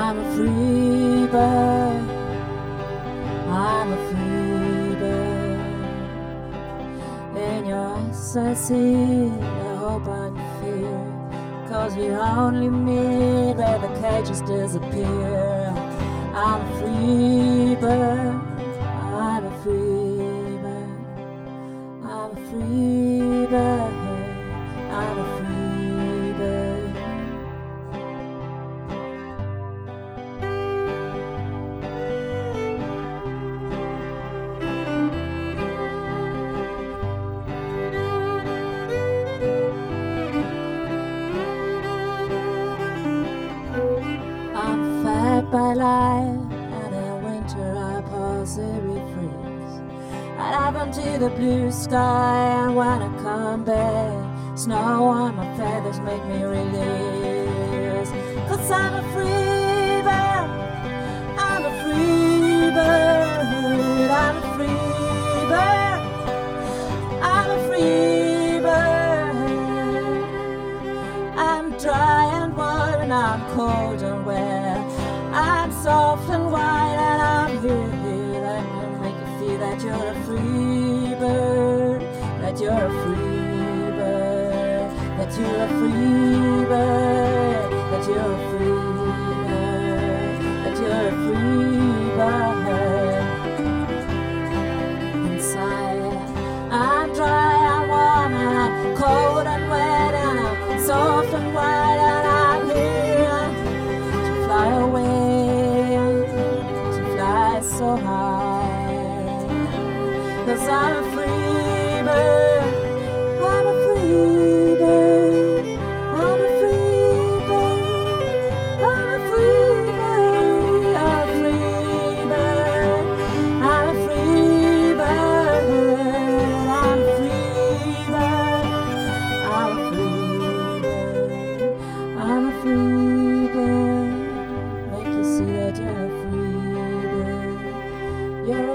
I'm a free bird, I'm a free bird. In your eyes I see the hope and fear, 'cause we only meet where the cages disappear. I'm a free bird, I'm a free bird, I'm a free bird, I'm a free bird. I'm fed by life, and in winter I possibly freeze. I dive into the blue sky, and when I come back, snow on my feathers make me release. 'Cause I'm a free bird, I'm a free bird, I'm a free bird, I'm a free bird. I'm dry and warm and I'm cold and wet. I'm soft and white and I'm here. I can make you feel that you're a free bird, that you're a free bird, that you're a free bird, that you're a free bird, that you're a free bird. Inside, I'm dry and warm and I'm cold and wet and I'm soft and white and I'm here to fly away, to fly so high. 'Cause I'm a free bird, I'm a free bird, I'm a free bird, I'm a free bird, I'm a free bird, I'm a free bird, I'm a free bird, I'm a free bird, I'm a free bird. Make you see that you're a free bird. You're